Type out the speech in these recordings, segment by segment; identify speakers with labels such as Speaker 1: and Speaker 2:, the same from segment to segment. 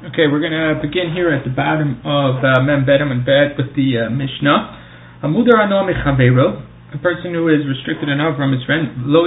Speaker 1: Okay, we're going to begin here at the bottom of Mem Bet and Bet with the Mishnah. Amudar ano mechavero, a person who is restricted enough from his friend, lo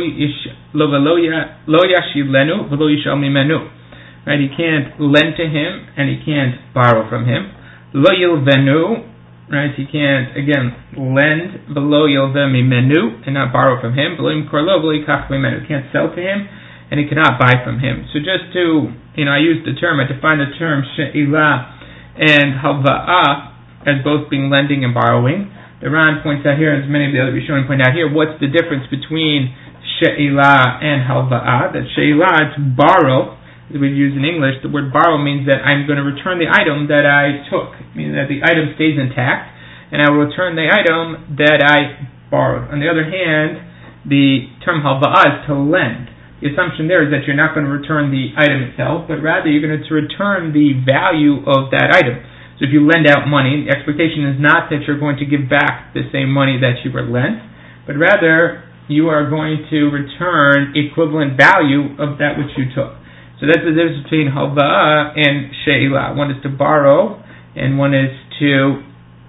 Speaker 1: yashilenu v'lo yishal mimenu. Right, he can't lend to him and he can't borrow from him. Lo yilvenu, right, he can't again lend v'lo yilve mimenu and not borrow from him. V'lo yimkor lo v'lo yikach mimenu, he can't sell to him and he cannot buy from him. So just to, I used the term, I defined the term she'ilah and halva'ah as both being lending and borrowing. The Ran points out here, as many of the other Rishonim point out here, what's the difference between she'ilah and halva'ah? That she'ilah, to borrow, as we've used in English, the word borrow means that I'm going to return the item that I took, meaning that the item stays intact, and I will return the item that I borrowed. On the other hand, the term halva'ah is to lend. The assumption there is that you're not going to return the item itself, but rather you're going to return the value of that item. So if you lend out money, the expectation is not that you're going to give back the same money that you were lent, but rather you are going to return equivalent value of that which you took. So that's the difference between halva'ah and she'ilah. One is to borrow, and one is to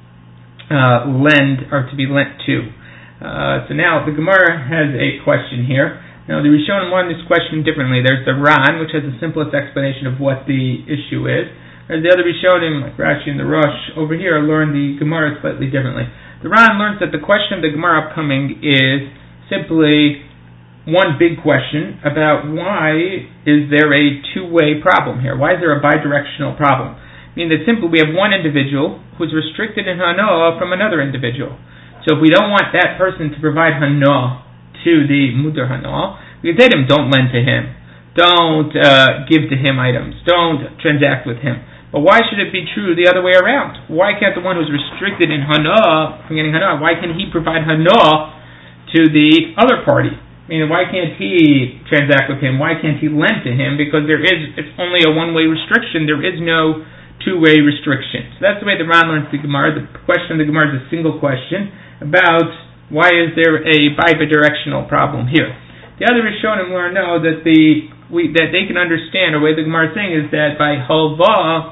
Speaker 1: lend, or to be lent to. So now the Gemara has a question here. Now, the Rishonim learn this question differently. There's the Ran, which has the simplest explanation of what the issue is. There's the other Rishonim, like Rashi and the Rosh, over here learn the Gemara slightly differently. The Ran learns that the question of the Gemara upcoming is simply one big question about why is there a two-way problem here? Why is there a bidirectional problem? I mean that simply we have one individual who's restricted in Hanoah from another individual. So if we don't want that person to provide Hanoah to the Mudar Hanoah, we can say to him, don't lend to him, don't give to him items, don't transact with him. But why should it be true the other way around? Why can't the one who's restricted in Hanoah from getting Hanoah, why can he provide Hanoah to the other party? I mean, why can't he transact with him? Why can't he lend to him? Because it's only a one-way restriction. There is no two-way restriction. So that's the way the Ran learns the Gemara. The question of the Gemara is a single question about why is there a bidirectional problem here? The other Rishonim learn that that they can understand, or the way the Gemara is saying is that by halva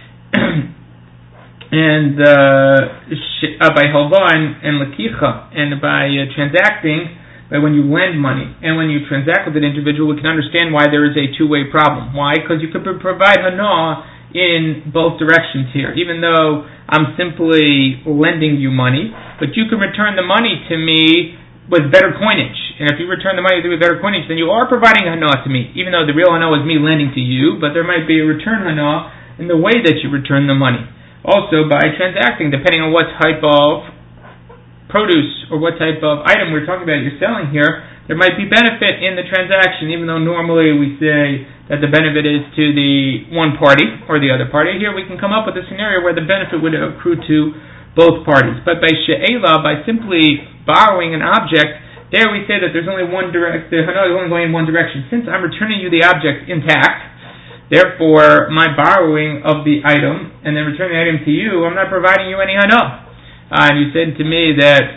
Speaker 1: and by halva and lakicha, and by transacting, by when you lend money and when you transact with an individual, we can understand why there is a two-way problem. Why? Because you could provide hana in both directions here, even though I'm simply lending you money, but you can return the money to me with better coinage. And if you return the money with better coinage, then you are providing hana to me, even though the real hana is me lending to you, but there might be a return hana in the way that you return the money. Also, by transacting, depending on what type of produce or what type of item we're talking about you're selling here, there might be benefit in the transaction, even though normally we say that the benefit is to the one party or the other party. Here we can come up with a scenario where the benefit would accrue to both parties. But by she'ilah, by simply borrowing an object, there we say that there's only the hana is only going in one direction. Since I'm returning you the object intact, therefore my borrowing of the item and then returning the item to you, I'm not providing you any hana. And you said to me that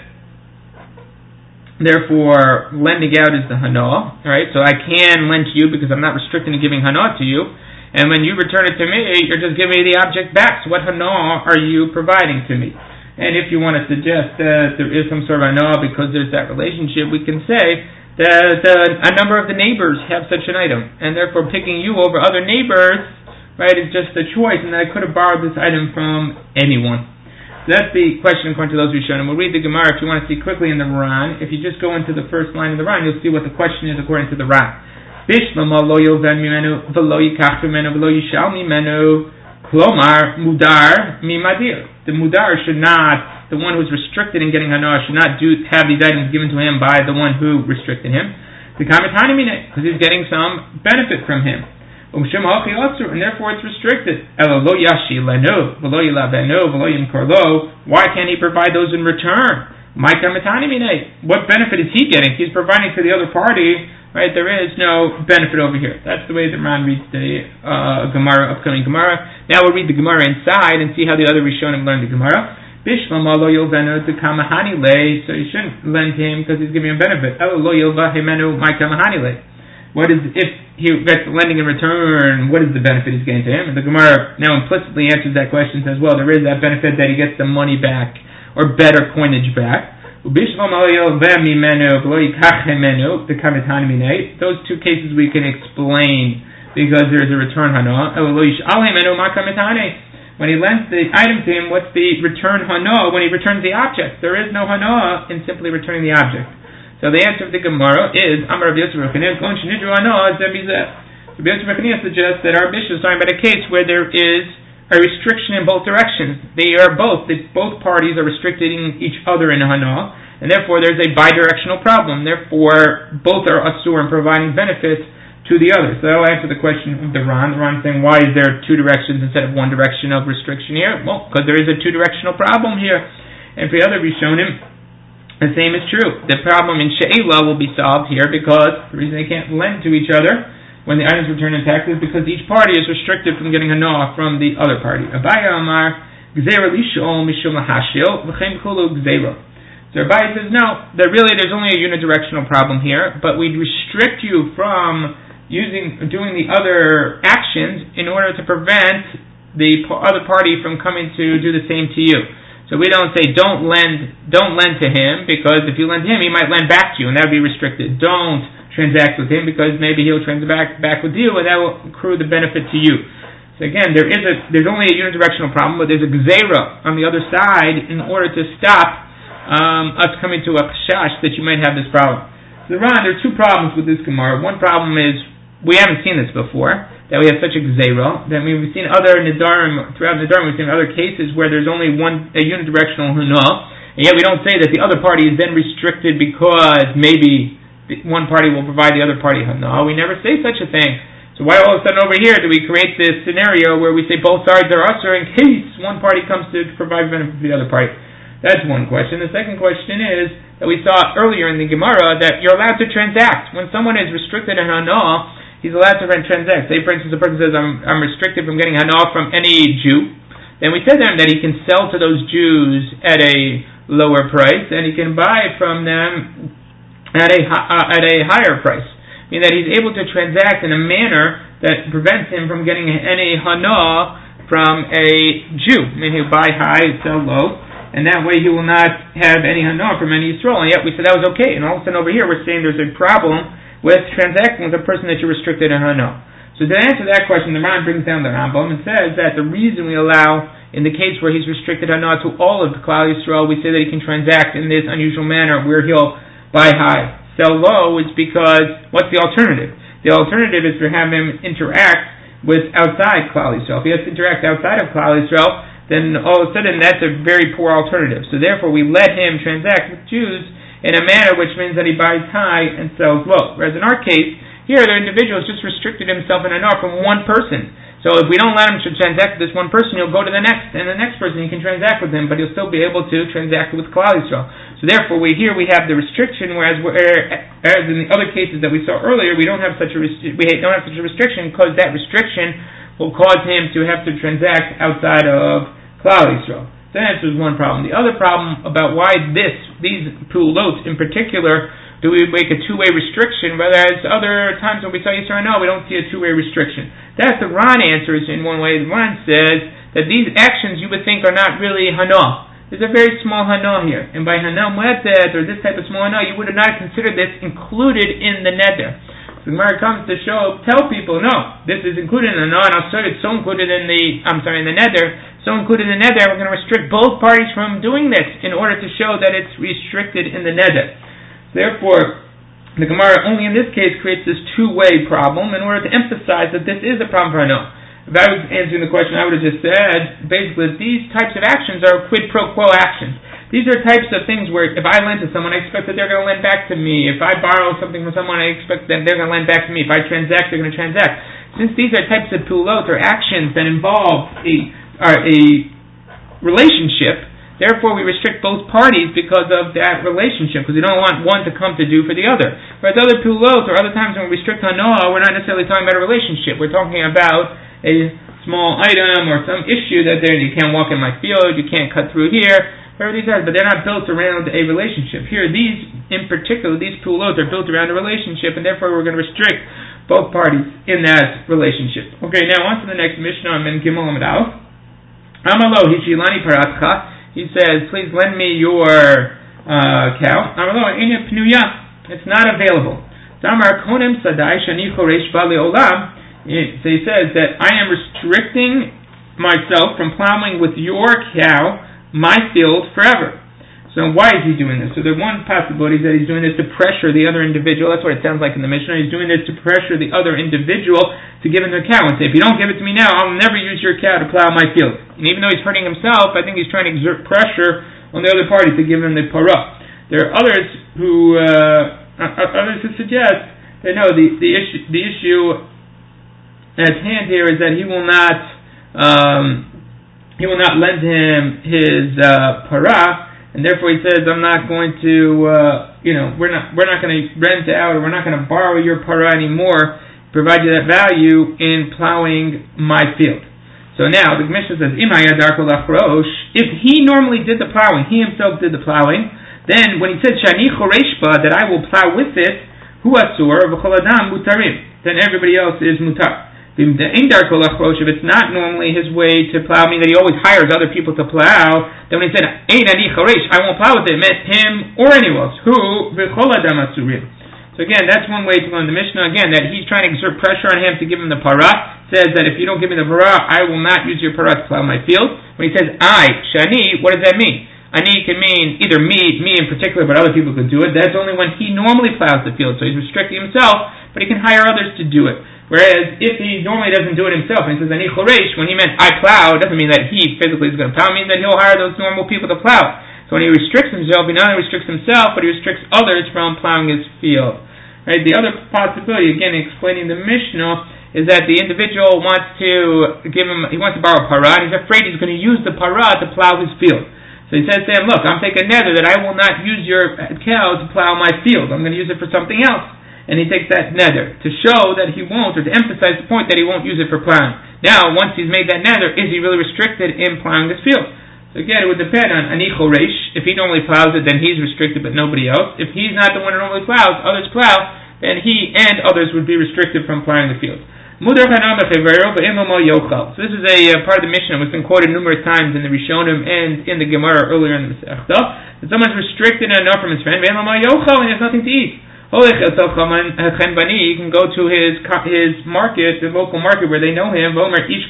Speaker 1: therefore lending out is the hana, right? So I can lend to you because I'm not restricted in giving hana to you. And when you return it to me, you're just giving me the object back. So what hana are you providing to me? And if you want to suggest that there is some sort of hana because there's that relationship, we can say that a number of the neighbors have such an item, and therefore picking you over other neighbors, right, is just a choice, and that I could have borrowed this item from anyone. So that's the question according to those Rishonim. We'll read the Gemara if you want to see quickly in the Ran. If you just go into the first line of the Ran, you'll see what the question is according to the Ran. Bishlama lo yilven mimenu v'lo yikach mimenu v'lo yishal mimenu klomar mudar mimadir. The mudar should not, the one who's restricted in getting hana, should not have these items given to him by the one who restricted him. Because he's getting some benefit from him. And therefore it's restricted. Why can't he provide those in return? What benefit is he getting? He's providing to the other party, right? There is no benefit over here. That's the way the Ran reads the upcoming Gemara. Now we'll read the Gemara inside and see how the other Rishonim learned the Gemara. So you shouldn't lend to him because he's giving him a benefit. if he gets the lending in return, what is the benefit he's getting to him? And the Gemara now implicitly answers that question and says, well, there is that benefit that he gets the money back, or better coinage back. Those two cases we can explain because there is a return hana. When he lends the item to him, what's the return hana when he returns the object? There is no hana in simply returning the object. So the answer of the Gemara is Amar Rav Yosef Ruchaniah suggests that our Mishnah is talking about a case where there is a restriction in both directions. Both parties are restricting each other in hana, and therefore there's a bidirectional problem. Therefore, both are asur in providing benefit to the other. So that will answer the question of the Ran. The Ran saying, why is there two directions instead of one direction of restriction here? Well, because there is a two-directional problem here. And for the other Rishonim, the same is true. The problem in She'ela will be solved here because the reason they can't lend to each other when the items return intact is because each party is restricted from getting hana from the other party. Abaye Amar Gzeira Lishol Mishum Lahashil V'chein Kulu Gzeira. So Abaye says, no, there's only a unidirectional problem here, but we'd restrict you from doing the other actions in order to prevent the other party from coming to do the same to you. So we don't say don't lend to him, because if you lend to him, he might lend back to you, and that would be restricted. Don't transact with him, because maybe he'll transact back with you, and that will accrue the benefit to you. So again, there's only a unidirectional problem, but there's a gzeira on the other side in order to stop us coming to a chash that you might have this problem. So Ron, there are two problems with this Gemara. One problem is we haven't seen this before, that we have such a gzeira. Then we've seen throughout Nidarim, we've seen other cases where there's only a unidirectional hana, and yet we don't say that the other party is then restricted because maybe one party will provide the other party hana. We never say such a thing. So why all of a sudden over here do we create this scenario where we say both sides are usher in case one party comes to provide benefit for the other party? That's one question. The second question is that we saw earlier in the Gemara that you're allowed to transact. When someone is restricted in hana, he's allowed to transact. Say, for instance, a person says, I'm restricted from getting hana from any Jew. Then we said to him that he can sell to those Jews at a lower price, and he can buy from them at a higher price. Meaning that he's able to transact in a manner that prevents him from getting any hana from a Jew. I mean, he'll buy high, sell low, and that way he will not have any hana from any Yisrael. And yet we said that was okay. And all of a sudden over here we're saying there's a problem with transacting with a person that you're restricted in hana. So to answer that question, the Ran brings down the Rambam and says that the reason we allow, in the case where he's restricted hana to all of the Klal Yisrael, we say that he can transact in this unusual manner where he'll buy high, sell low, is because what's the alternative? The alternative is to have him interact with outside Klal Yisrael. If he has to interact outside of Klal Yisrael, then all of a sudden that's a very poor alternative. So therefore we let him transact with Jews in a manner which means that he buys high and sells low. Whereas in our case, here the individual has just restricted himself in hana from one person. So if we don't let him transact with this one person, he'll go to the next, and the next person he can transact with him, but he'll still be able to transact with Klal Yisrael. So therefore we have the restriction, whereas in the other cases that we saw earlier, we don't have such a restriction, because that restriction will cause him to have to transact outside of Klal Yisrael. So that answers one problem. The other problem about why these pulot in particular do we make a two-way restriction, whereas other times when we saw Yisrael, no, we don't see a two-way restriction. That's the Ran answers in one way. The Ran says that these actions you would think are not really hana. There's a very small hana here, and by hana muetzet, or this type of small hana, you would have not considered this included in the neder. So the Gemara comes to tell people, no, this is included in the hana, and I'll show you it's so included in the neder, so included in the neder, we're going to restrict both parties from doing this in order to show that it's restricted in the neder. Therefore, the Gemara only in this case creates this two-way problem in order to emphasize that this is a problem for hana. If I was answering the question, I would have just said, basically, these types of actions are quid pro quo actions. These are types of things where if I lend to someone, I expect that they're going to lend back to me. If I borrow something from someone, I expect that they're going to lend back to me. If I transact, they're going to transact. Since these are types of pulot, or actions that involve a relationship, therefore we restrict both parties because of that relationship, because we don't want one to come to do for the other. Whereas other pulot, or other times when we restrict hana, we're not necessarily talking about a relationship. We're talking about a small item or some issue that you can't walk in my field, you can't cut through here, whatever these are, but they're not built around a relationship. Here, these, in particular, these pulot are built around a relationship, and therefore we're going to restrict both parties in that relationship. Okay, now on to the next Mishnah, Men Gimel Amud Aleph. Amalo Hishilani Paratcha. He says, please lend me your cow. Amalo Enya Pnuya. It's not available. Damar Konem Sadai Shani Choresh Bali Olam. So he says that I am restricting myself from plowing with your cow my field forever. So why is he doing this? So the one possibility is that he's doing this to pressure the other individual. That's what it sounds like in the Mishnah. He's doing this to pressure the other individual to give him the cow and say, if you don't give it to me now, I'll never use your cow to plow my field. And even though he's hurting himself, I think he's trying to exert pressure on the other party to give him the parah. There are others who suggest that no, the issue at hand here is that he will not lend him his parah. And therefore he says, I'm not going to, we're not going to rent out, or we're not going to borrow your parah anymore, provide you that value in plowing my field. So now, the Mishnah says, if he normally did the plowing, he himself did the plowing, then when he said, Shani choreshba, that I will plow with it, hu asur, v'chol adam mutarim, then everybody else is mutar. If it's not normally his way to plow, meaning that he always hires other people to plow, then when he said, I won't plow with it, it meant him or anyone else. So again, that's one way to learn the Mishnah. Again, that he's trying to exert pressure on him to give him the parah. Says that if you don't give me the parah, I will not use your parah to plow my field. When he says, Shani, what does that mean? Ani can mean either me in particular, but other people could do it. That's only when he normally plows the field. So he's restricting himself, but he can hire others to do it. Whereas if he normally doesn't do it himself, and he says Ani choresh, when he meant I plow, it doesn't mean that he physically is going to plow. It means that he'll hire those normal people to plow. So when he restricts himself, he not only restricts himself, but he restricts others from plowing his field. Right? The other possibility, again, explaining the Mishnah, is that the individual wants to borrow parah, and he's afraid he's going to use the parah to plow his field. So he says to him, look, I'm taking a nether that I will not use your cow to plow my field. I'm going to use it for something else. And he takes that nether to show that he won't, or to emphasize the point that he won't use it for plowing. Now, once he's made that nether, is he really restricted in plowing this field? So again, it would depend on Ani choresh. If he normally plows it, then he's restricted, but nobody else. If he's not the one who normally plows, others plow, then he and others would be restricted from plowing the field. So this is a part of the Mishnah that's been quoted numerous times in the Rishonim and in the Gemara earlier in the Masechta. That someone's restricted enough from his friend, and he has nothing to eat. He can go to his market, the local market where they know him. This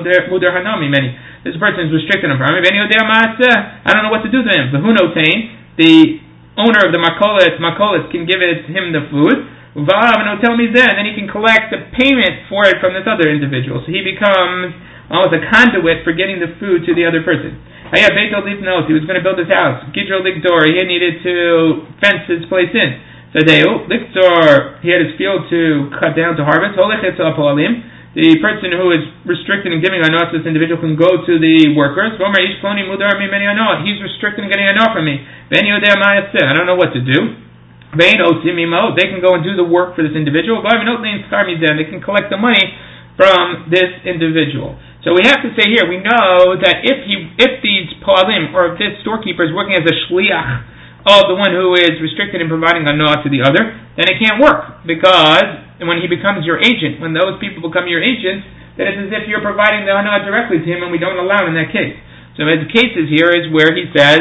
Speaker 1: person is restricted him from him. I don't know what to do to him. The owner of the makolet can give him the food. And then he can collect the payment for it from this other individual. So he becomes almost a conduit for getting the food to the other person. He was going to build his house. He needed to fence his place in. So he had his field to cut down to harvest. The person who is restricted in giving anah to this individual can go to the workers. He's restricted in getting anah from me. I don't know what to do. They can go and do the work for this individual. They can collect the money from this individual. So we have to say here, we know that if these poalim, or if this storekeeper is working as a shliach of the one who is restricted in providing anah to the other, then it can't work, because when he becomes your agent, when those people become your agents, then it's as if you're providing the anah directly to him, and we don't allow it in that case. So the cases here is where he says,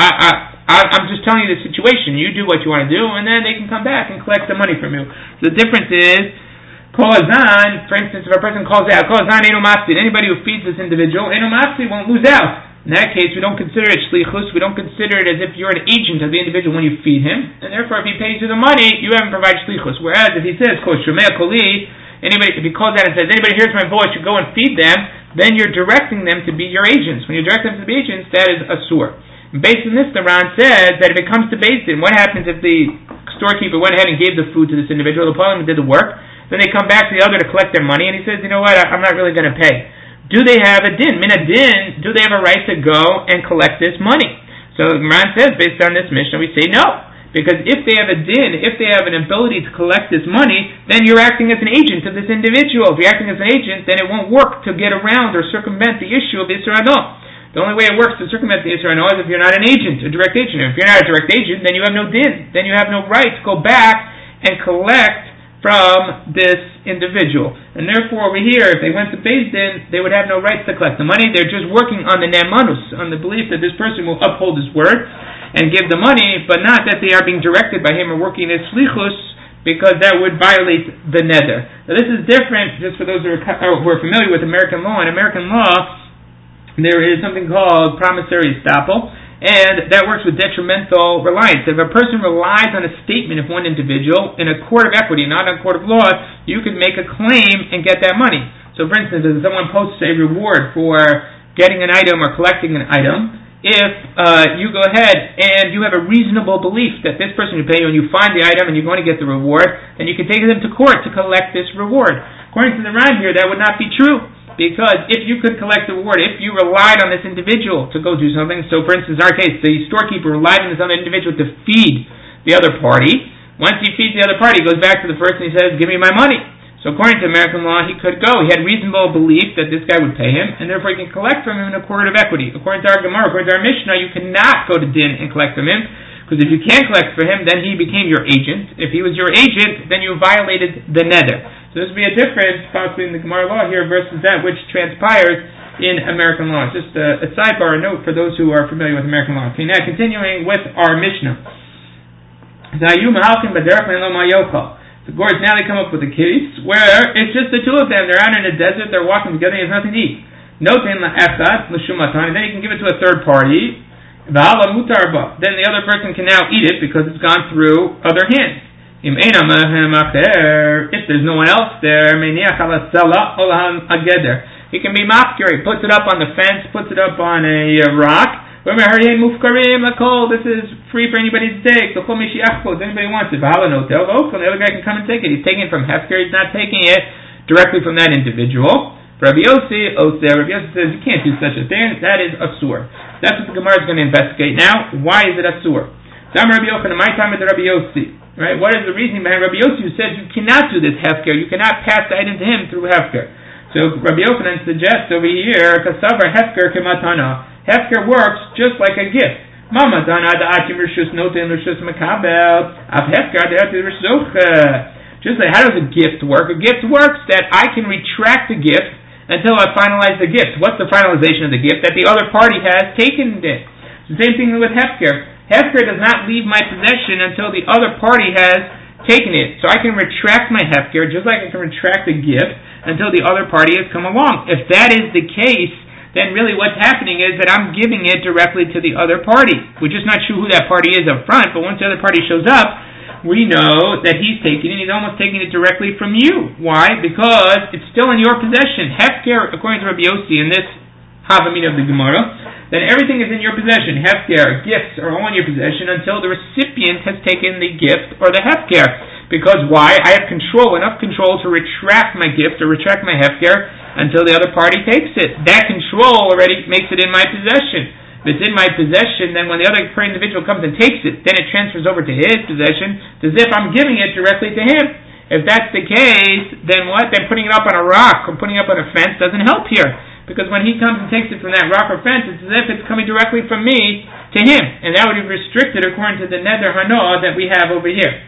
Speaker 1: I'm just telling you the situation, you do what you want to do, and then they can come back and collect the money from you. So the difference is, for instance, if a person calls out, anybody who feeds this individual, won't lose out. In that case, we don't consider it shlichus. We don't consider it as if you're an agent of the individual when you feed him, and therefore, if he pays you the money, you haven't provided shlichus. Whereas if he says, if he calls out and says, anybody hears my voice, you go and feed them, then you're directing them to be your agents. When you direct them to be agents, that is asur. Based on this, the Ran says that if it comes to Beis Din, what happens if the storekeeper went ahead and gave the food to this individual, the parliament did the work, then they come back to the other to collect their money, and he says, you know what, I'm not really going to pay. Do they have a din? Min a din, do they have a right to go and collect this money? So Ran says, based on this Mishnah, we say no. Because if they have a din, if they have an ability to collect this money, then you're acting as an agent of this individual. If you're acting as an agent, then it won't work to get around or circumvent the issue of Isra Adon. The only way it works to circumvent the Isser Hanoah is if you're not an agent, a direct agent. And if you're not a direct agent, then you have no din. Then you have no right to go back and collect from this individual. And therefore, over here, if they went to Beis Din, they would have no rights to collect the money. They're just working on the ne'emanus, on the belief that this person will uphold his word and give the money, but not that they are being directed by him or working as slichus, because that would violate the neder. Now this is different, just for those who are familiar with American law. In American law, there is something called promissory estoppel, and that works with detrimental reliance. If a person relies on a statement of one individual in a court of equity, not in a court of law, you could make a claim and get that money. So for instance, if someone posts a reward for getting an item or collecting an item, if you go ahead and you have a reasonable belief that this person will pay you and you find the item and you're going to get the reward, then you can take them to court to collect this reward. According to the Ran here, that would not be true. Because if you could collect the reward, if you relied on this individual to go do something, so for instance, in our case, the storekeeper relied on this other individual to feed the other party. Once he feeds the other party, he goes back to the first and he says, give me my money. So according to American law, he could go. He had reasonable belief that this guy would pay him, and therefore he can collect from him in a court of equity. According to our Gemara, according to our Mishnah, you cannot go to Din and collect from him, because if you can't collect for him, then he became your agent. If he was your agent, then you violated the neder. So this would be a difference possibly in the Gemara law here versus that which transpires in American law. Just a sidebar, a note for those who are familiar with American law. Okay, now continuing with our Mishnah. The Gors, now they come up with a case where it's just the two of them. They're out in a desert, they're walking together, he has nothing to eat. Noten la'echad l'shumatan, and then he can give it to a third party. V'ala mutarba, then the other person can now eat it because it's gone through other hands. If there's no one else there, he can be mafkir. He puts it up on the fence, puts it up on a rock. This is free for anybody to take. So anybody wants it. The other guy can come and take it. He's taking it from hefker. He's not taking it directly from that individual. Rabbi Yossi says you can't do such a thing. That is asur. That's what the Gemara is going to investigate now. Why is it asur? Rabbi Yochanan, my time with Rabbi Yossi. Right? What is the reasoning behind Rabbi Yossi who says you cannot do this hefker? You cannot pass the item to him through hefker. So Rabbi Yochanan suggests over here, kasavar hefker kematana. Hefker works just like a gift. Mama dana da'atim rishus noten rishus makabel. Av hefker da'atim rishus. Just like, how does a gift work? A gift works that I can retract the gift until I finalize the gift. What's the finalization of the gift? That the other party has taken it. It's the same thing with hefker. Hefker does not leave my possession until the other party has taken it. So I can retract my hefker just like I can retract a gift until the other party has come along. If that is the case, then really what's happening is that I'm giving it directly to the other party. We're just not sure who that party is up front, but once the other party shows up, we know that he's taking it. He's almost taking it directly from you. Why? Because it's still in your possession. Hefker, according to Rabbi Yossi in this Havamina of the Gemara, then everything is in your possession. Hefker, gifts are all in your possession until the recipient has taken the gift or the hefker. Because why? I have enough control to retract my gift or retract my hefker until the other party takes it. That control already makes it in my possession. If it's in my possession, then when the other individual comes and takes it, then it transfers over to his possession as if I'm giving it directly to him. If that's the case, then what? Then putting it up on a rock or putting it up on a fence doesn't help here. Because when he comes and takes it from that rock or fence, it's as if it's coming directly from me to him. And that would be restricted according to the neder hanoah that we have over here.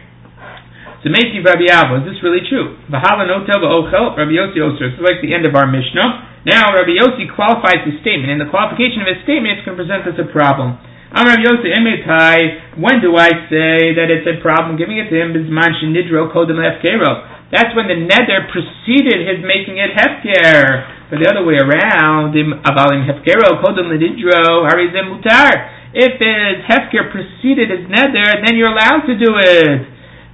Speaker 1: So Meisi Rabbi Abba, is this really true? V'hala notel v'ochel, Rabbi Yossi Osir. It's like the end of our Mishnah. Now Rabbi Yossi qualifies his statement. In the qualification of his statement, it's going to present us a problem. I'm Rabbi Yossi Emetai. When do I say that it's a problem? Giving it to him Bizman Shenidro Kodem Hefkero. That's when the neder preceded his making it hefker. But the other way around, Avalim Hefkero Kodem Lenidro Harizem Mutar. If his hefker preceded his neder, then you're allowed to do it.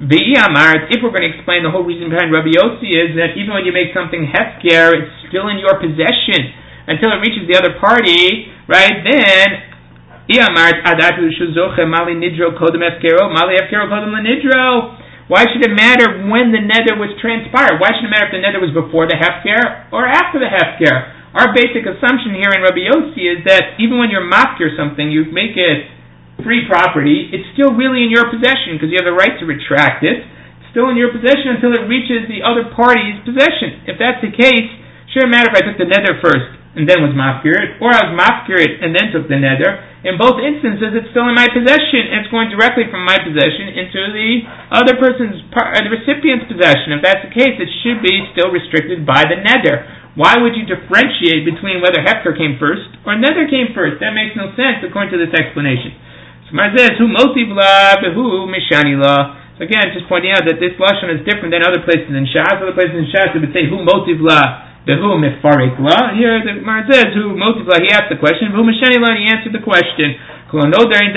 Speaker 1: If we're going to explain the whole reason behind Rabbi Yossi is that even when you make something hefker, it's still in your possession until it reaches the other party, right? Then, why should it matter when the neder was transpired? Why should it matter if the neder was before the hefker or after the hefker? Our basic assumption here in Rabbi Yossi is that even when you're mafkir something, you make it free property, it's still really in your possession because you have the right to retract it. It's still in your possession until it reaches the other party's possession. If that's the case, it shouldn't matter if I took the neder first and then was mafkir, or I was mafkir and then took the neder. In both instances, it's still in my possession, and it's going directly from my possession into the other person's, the recipient's possession. If that's the case, it should be still restricted by the neder. Why would you differentiate between whether hefker came first or neder came first? That makes no sense according to this explanation. So Mar says, "Hu motiv la, behu mishani la." So again, just pointing out that this lashon is different than other places in Shas. Other places in Shas it would say, "Hu motiv la, behu mifarik la." Here the Mar says, "Hu motiv la." He asked the question. "Behu mishani la," and he answered the question. When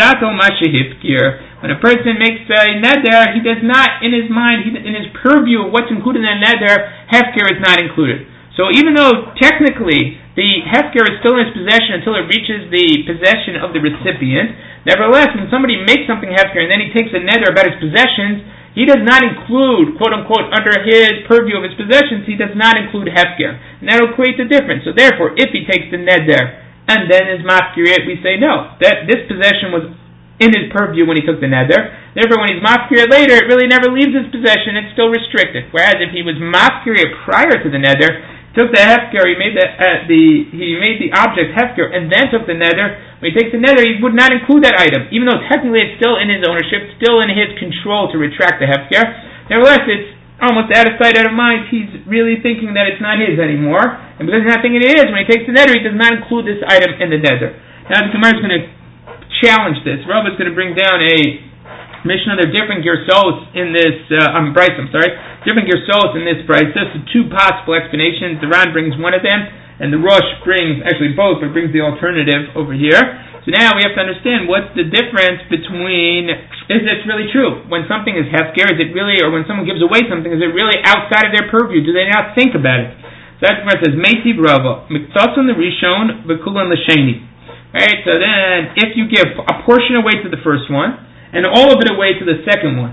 Speaker 1: a person makes a neder, he does not, in his mind, in his purview of what's included in a neder, hefker is not included. So even though technically the hefker is still in his possession until it reaches the possession of the recipient, nevertheless, when somebody makes something hefker and then he takes a neder about his possessions, he does not include, quote unquote, under his purview of his possessions, he does not include hefker. And that will create the difference. So therefore, if he takes the neder and then is mafkir, we say no, that this possession was in his purview when he took the neder. Therefore, when he's mafkir later, it really never leaves his possession, it's still restricted. Whereas if he was mafkir prior to the neder, took the hefker, he made the object hefker, and then took the neder. When he takes the neder, he would not include that item, even though technically it's still in his ownership, still in his control to retract the hefker. Nevertheless, it's almost out of sight, out of mind. He's really thinking that it's not his anymore, and because he's not thinking it is, when he takes the neder, he does not include this item in the neder. Now the Gemara is going to challenge this. Rav is going to bring down a Mishnah. They're different gersos in this. Different gersos in this price. Just two possible explanations. The Ran brings one of them, and the Rosh brings actually both, but brings the alternative over here. So now we have to understand what's the difference between, is this really true? When something is hefker, is it really, or when someone gives away something, is it really outside of their purview? Do they not think about it? So that's where it says, Meitib Rava, Miktason the Rishon, V'kulan l'Sheni. Right, so then, if you give a portion away to the first one, and all of it away to the second one,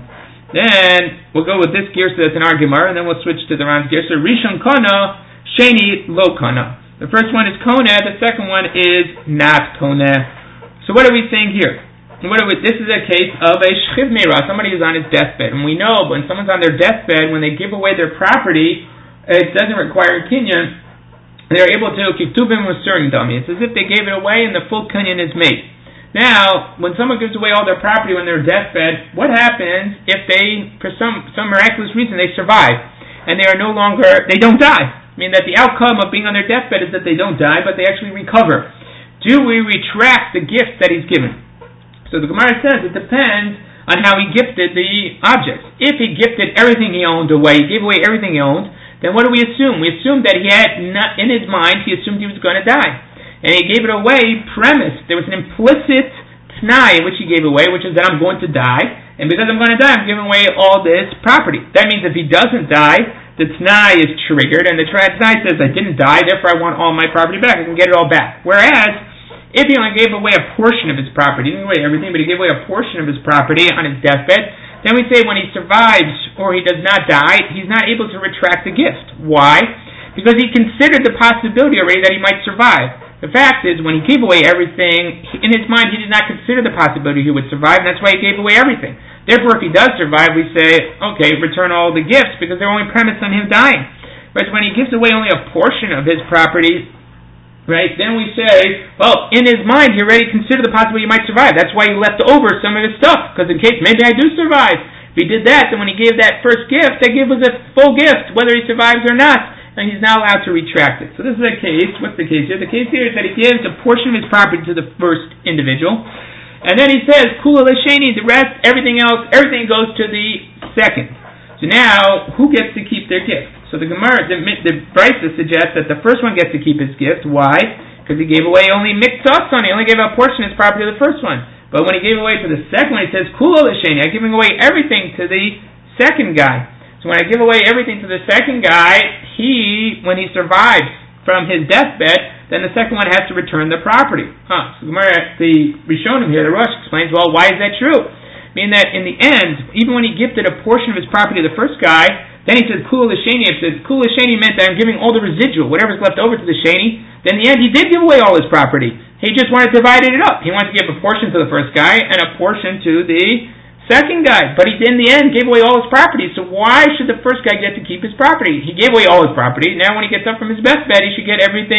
Speaker 1: then we'll go with this girsa that's in our Gemara, and then we'll switch to the Ran's girsa. Rishon Kona, Sheni Lo Kona. The first one is Kona, the second one is not Kona. So what are we saying here? This is a case of a Shchiv Meira, somebody who's on his deathbed. And we know when someone's on their deathbed, when they give away their property, it doesn't require kinyan. They're able to kiktubim with certain dummy. It's as if they gave it away and the full kinyan is made. Now, when someone gives away all their property when they're deathbed, what happens if they, for some miraculous reason, they survive and they don't die? I mean that the outcome of being on their deathbed is that they don't die, but they actually recover. Do we retract the gift that he's given? So the Gemara says it depends on how he gifted the objects. If he gifted everything he owned away, he gave away everything he owned, then what do we assume? We assume that he had not, in his mind, he assumed he was going to die. And he gave it away premised. There was an implicit t'nai in which he gave away, which is that I'm going to die. And because I'm going to die, I'm giving away all this property. That means if he doesn't die, the t'nai is triggered. And the t'nai says, I didn't die, therefore I want all my property back. I can get it all back. Whereas, if he only gave away a portion of his property, he didn't give away everything, but he gave away a portion of his property on his deathbed, then we say when he survives or he does not die, he's not able to retract the gift. Why? Because he considered the possibility already that he might survive. The fact is, when he gave away everything, in his mind he did not consider the possibility he would survive, and that's why he gave away everything. Therefore, if he does survive, we say, okay, return all the gifts, because they're only premised on him dying. Whereas when he gives away only a portion of his property, right, then we say, well, in his mind, he already considered the possibility he might survive. That's why he left over some of his stuff, because in case maybe I do survive. If he did that, then when he gave that first gift, that gift was a full gift, whether he survives or not, and he's now allowed to retract it. So this is a case. What's the case here? The case here is that he gives a portion of his property to the first individual, and then he says, Kula l'sheni, the rest, everything else, everything goes to the second. So now, who gets to keep their gift? So the Gemara, the Brisa suggests that the first one gets to keep his gift. Why? Because he gave away only miktsatson. He only gave a portion of his property to the first one. But when he gave away to the second one, he says, Kula l'sheni, I'm giving away everything to the second guy. So when I give away everything to the second guy, when he survives from his deathbed, then the second one has to return the property. So the Rishonim here, the Rosh explains, well, why is that true? Meaning that in the end, even when he gifted a portion of his property to the first guy, then he says Kula l'sheni. If Kula l'sheni meant that I'm giving all the residual, whatever's left over to the sheni, then in the end he did give away all his property. He just wanted to divide it up. He wanted to give a portion to the first guy and a portion to the second guy, but he in the end gave away all his property. So why should the first guy get to keep his property? He gave away all his property. Now when he gets up from his deathbed, he should get everything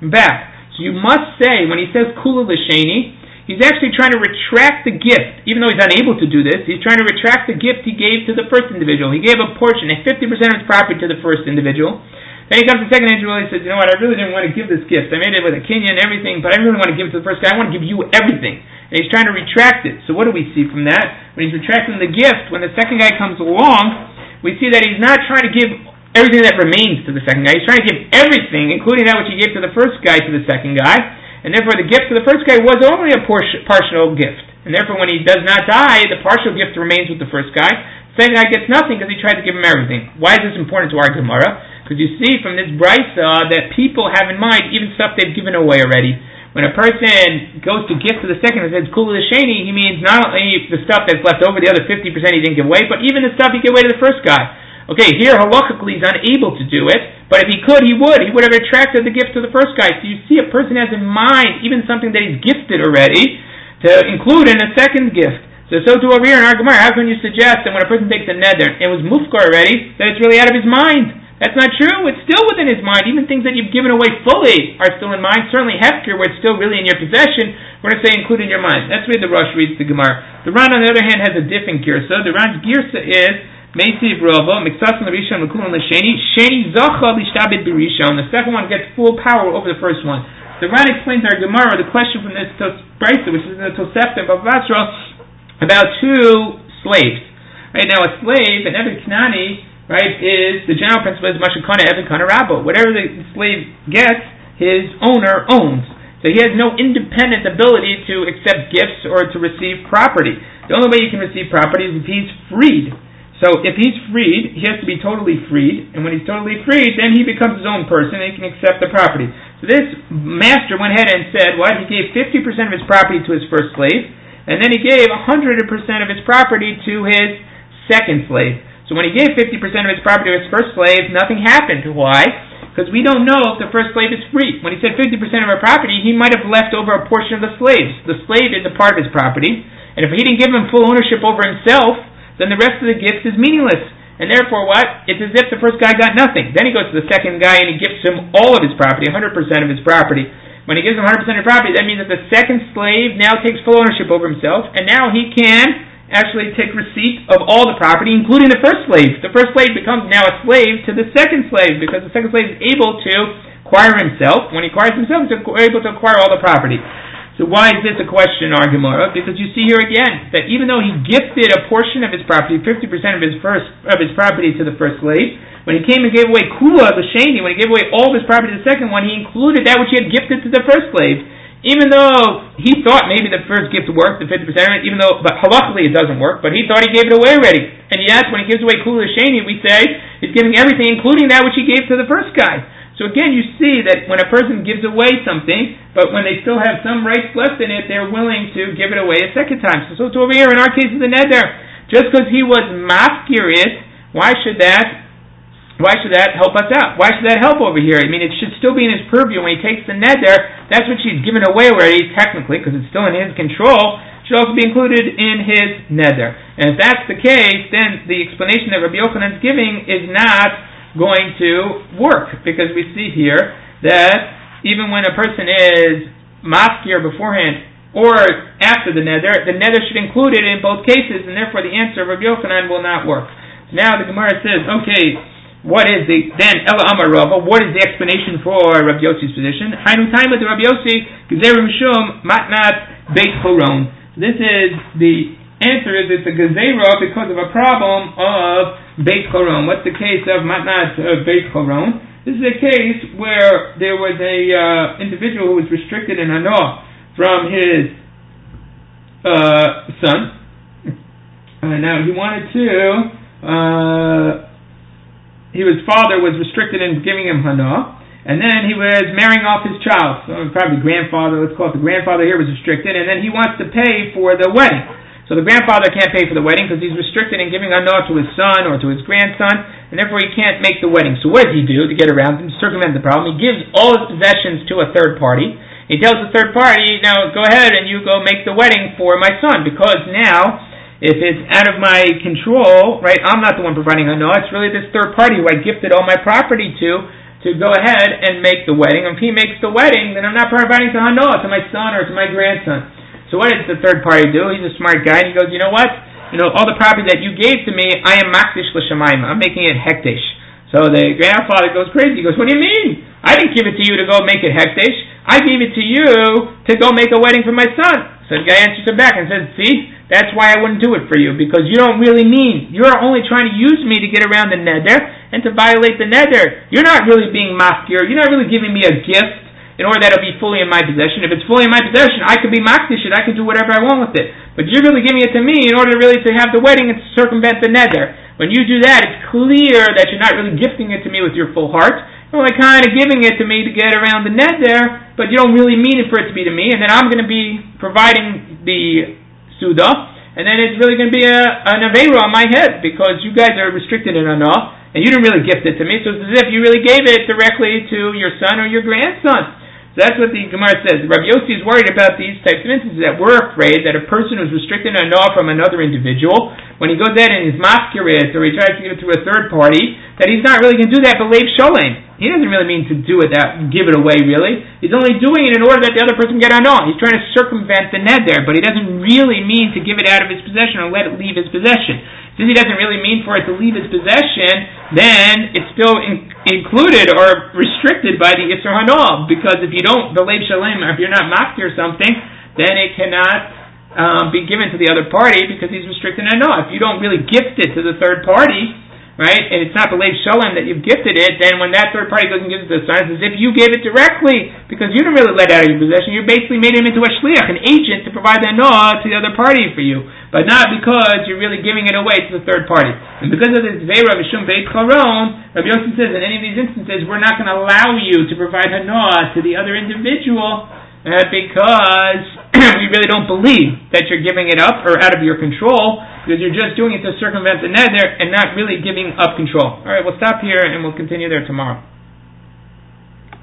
Speaker 1: back. So you must say, when he says kula l'sheni, he's actually trying to retract the gift. Even though he's unable to do this, he's trying to retract the gift he gave to the first individual. He gave a portion, 50% of his property to the first individual. Then he comes to the second individual and he says, you know what, I really didn't want to give this gift. I made it with a kinyan and everything, but I really want to give it to the first guy. I want to give you everything. And he's trying to retract it. So what do we see from that? When he's retracting the gift, when the second guy comes along, we see that he's not trying to give everything that remains to the second guy. He's trying to give everything, including that which he gave to the first guy, to the second guy. And therefore the gift to the first guy was only a partial gift. And therefore when he does not die, the partial gift remains with the first guy. The second guy gets nothing because he tried to give him everything. Why is this important to our Gemara? Because you see from this brisa that people have in mind even stuff they've given away already. When a person goes to give to the second and says kula l'sheni, he means not only the stuff that's left over, the other 50% he didn't give away, but even the stuff he gave away to the first guy. Okay, here halachically he's unable to do it, but if he could, he would. He would have retracted the gift to the first guy. So you see a person has in mind even something that he's gifted already to include in a second gift. So too over here in our Gemara, how can you suggest that when a person takes a neder, it was mufkar already, that it's really out of his mind? That's not true. It's still within his mind. Even things that you've given away fully are still in mind. Certainly hefker, where it's still really in your possession, we're going to say include in your mind. That's the way the Rosh reads the Gemara. The Ran, on the other hand, has a different girsa. The Ran's girsa is Meisiv Rava, Miksasim L'Rishon, L'Kulon L'Sheni, Sheni Zacha L'Ishtabit B'Rishon. The second one gets full power over the first one. The Ran explains our Gemara, the question from this brisa, which is in the Tosefta of Basra, about two slaves. Right now, a slave, an Eved Knani, right, is the general principle is Mashakana Eved Kana Rabbo. Whatever the slave gets, his owner owns. So he has no independent ability to accept gifts or to receive property. The only way you can receive property is if he's freed. So if he's freed, he has to be totally freed, and when he's totally freed, then he becomes his own person and he can accept the property. So this master went ahead and said, what? He gave 50% of his property to his first slave, and then he gave 100% of his property to his second slave. So when he gave 50% of his property to his first slave, nothing happened. Why? Because we don't know if the first slave is free. When he said 50% of our property, he might have left over a portion of the slaves. The slave is a part of his property, and if he didn't give him full ownership over himself, then the rest of the gift is meaningless. And therefore what? It's as if the first guy got nothing. Then he goes to the second guy and he gives him all of his property, 100% of his property. When he gives him 100% of his property, that means that the second slave now takes full ownership over himself, and now he can actually take receipt of all the property, including the first slave. The first slave becomes now a slave to the second slave, because the second slave is able to acquire himself. When he acquires himself, he's able to acquire all the property. So why is this a question, our Gemara? Because you see here again that even though he gifted a portion of his property, 50% of his property to the first slave, when he came and gave away kula l'sheni, when he gave away all of his property to the second one, he included that which he had gifted to the first slave. Even though he thought maybe the first gift worked, the 50%, but halachically it doesn't work, but he thought he gave it away already. And yet, when he gives away kula l'sheni, we say he's giving everything, including that which he gave to the first guy. So again, you see that when a person gives away something, but when they still have some rights left in it, they're willing to give it away a second time. So over here, in our case of the neder, just because he was mafkir, why should that help us out? Why should that help over here? I mean, it should still be in his purview. When he takes the neder, that's what she's given away already, technically, because it's still in his control, should also be included in his neder. And if that's the case, then the explanation that Rabbi Yochanan is giving is not going to work, because we see here that even when a person is mafkir beforehand or after the neder should include it in both cases, and therefore the answer of Rabbi Yochanan will not work. So now the Gemara says, okay, what is the explanation for Rabbi Yossi's position? Hainu taima de Rabbi Yossi gezer mishum matnat beit choron. This is the answer is it's a gezerah because of a problem of beit choron. What's the case of matnat beit choron? This is a case where there was a individual who was restricted in hana from his son. Now he wanted to. His father was restricted in giving him hana, and then he was marrying off his child. So probably grandfather. Let's call it the grandfather here was restricted, and then he wants to pay for the wedding. So the grandfather can't pay for the wedding because he's restricted in giving hana to his son or to his grandson, and therefore he can't make the wedding. So what does he do to get around and circumvent the problem? He gives all his possessions to a third party. He tells the third party, now go ahead and you go make the wedding for my son, because now, if it's out of my control, right, I'm not the one providing hana, it's really this third party who I gifted all my property to to go ahead and make the wedding. If he makes the wedding, then I'm not providing to Hanoah, to my son or to my grandson. So what does the third party do? He's a smart guy, and he goes, you know what? All the property that you gave to me, I am makdish l'shamayim. I'm making it hekdesh. So the grandfather goes crazy. He goes, what do you mean? I didn't give it to you to go make it hekdesh. I gave it to you to go make a wedding for my son. So the guy answers him back and says, see, that's why I wouldn't do it for you, because you don't really mean. You're only trying to use me to get around the neder and to violate the neder. You're not really being mafkir. You're not really giving me a gift in order that it'll be fully in my possession. If it's fully in my possession, I could be makdish it. I can do whatever I want with it. But you're really giving it to me in order really to have the wedding and to circumvent the neder. When you do that, it's clear that you're not really gifting it to me with your full heart. You're only kind of giving it to me to get around the neder, but you don't really mean it for it to be to me. And then I'm going to be providing the suda, and then it's really going to be an aveira on my head, because you guys are restricted in anah, and you didn't really gift it to me, so it's as if you really gave it directly to your son or your grandson. So that's what the Gemara says. Rabbi Yossi is worried about these types of instances, that we're afraid that a person who's restricted in anah from another individual, when he goes out and he's mafkirit, or he tries to give it to a third party, that he's not really going to do that b'leiv sholem. He doesn't really mean to do it give it away, really. He's only doing it in order that the other person get anah. He's trying to circumvent the neder, but he doesn't really mean to give it out of his possession or let it leave his possession. Since he doesn't really mean for it to leave his possession, then it's still included or restricted by the Isser Hanah, because if you don't, b'leiv sholem, if you're not mafkir something, then it cannot be given to the other party, because he's restricted in anah. If you don't really gift it to the third party, right, and it's not b'leiv sholem that you've gifted it, then when that third party goes and gives it to the son, it's as if you gave it directly, because you didn't really let it out of your possession. You basically made him into a shliach, an agent, to provide the anah to the other party for you, but not because you're really giving it away to the third party. And because of this veira mishum beit charon, Rabbi Yossi says in any of these instances, we're not going to allow you to provide anah to the other individual, because we really don't believe that you're giving it up or out of your control, because you're just doing it to circumvent the neder and not really giving up control. All right, we'll stop here and we'll continue there tomorrow.